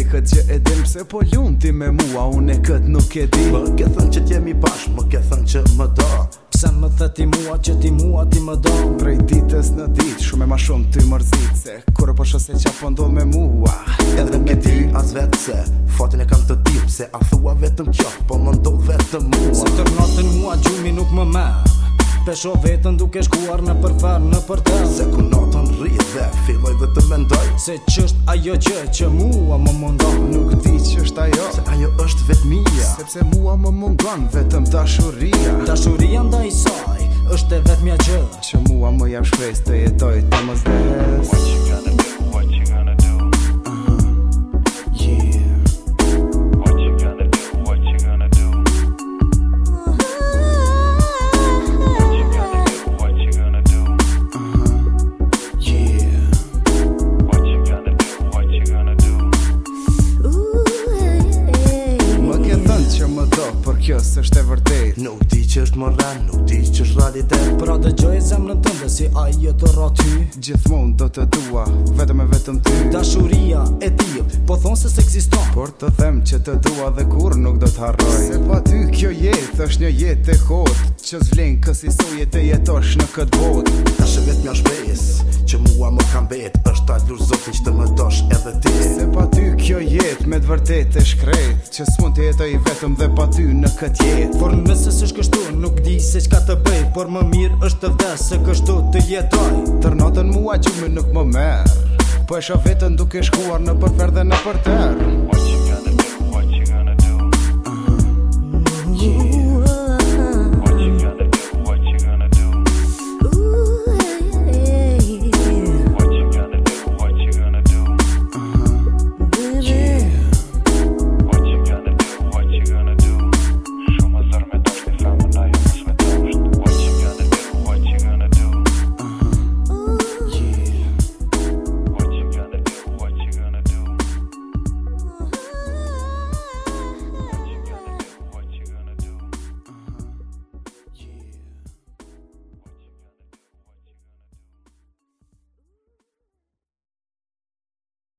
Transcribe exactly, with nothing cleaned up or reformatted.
këtë që e dim pse po lun ti me mua, unë e këtë nuk e di. Më ke thënë që t'jemi bashkë, më ke thënë që më do. Pse më the ti mua që ti mua ti më do? Prej ditës në ditë, shumë e ma shumë ty mërzit, se kur po shoh se qa po ndodh me mua. Edhe nuk e di as vetë se fatin e kam të tip, se a thua vetëm kjo, po më ndodh vetëm mua. Se tër natën mua gjumi nuk më merr, pesho vetën duke shkuar në përfer në përter. Se ku natën rrit dhe filloj dhe të mendoj se q'është ajo gjë që mua më mundon. Nuk di q'është ajo, se ajo është vetë mia, sepse mua më mungon vetëm dashuria. Dashuria ndaj saj është e vetmja gjë që mua më jap shpresë të jetoj të mos vdes. What you gonna do? What you gonna do? Uh-huh. Yeah. What you gonna do? What you gonna do? What you gonna do? What you gonna do? Uh-huh. Yeah. What you gonna do? What you gonna do? Më ke thënë që më do, por kjo s'është e vërtet. nuk di që është morran, nuk di që është realitet. Pra dëgjoj zemrën tënde si ajo të rra ty. Gjithmonë do të dua, vetëm e vetëm ty. Dashuria e tillë, po thon se s'ekziston, por të them që të dua dhe kur nuk do të harroj. Se pa ty kjo jetë është një jetë e kotë, që s'vlen kësi soje të jetosh në këtë botë. Tash e vetë mja shpesë që mua më kam bet, është ta lur zotin që të më dosh edhe ti. Se pa ty kjo jetë me të vërtet e shkret, që s'mund të jetoj vetëm dhe pa ty në këtë jetë. por nëse s'është kështu nuk di se çka të bëj, por më mirë është të vdes se kështu të jetoj. Tër natën mua gjumi nuk më merr, po e shoh vetën duke shkuar në përfer dhe në përter. What